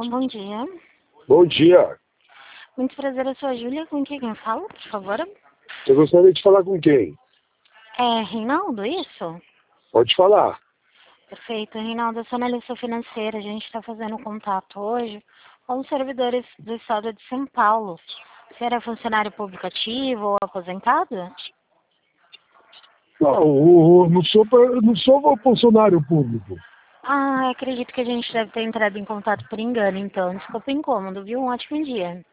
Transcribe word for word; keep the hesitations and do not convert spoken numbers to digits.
Alô, bom dia. Bom dia. Muito prazer, eu sou a Júlia. Com quem eu falo, por favor? Você gostaria de falar com quem? É Reinaldo, isso? Pode falar. Perfeito. Reinaldo, eu sou analista financeira. A gente está fazendo contato hoje com os servidores do estado de São Paulo. Você era funcionário público ativo ou aposentado? Não, eu não sou, pra- não sou funcionário público. Ah, acredito que a gente deve ter entrado em contato por engano, então. Desculpa o incômodo, viu? Um ótimo dia.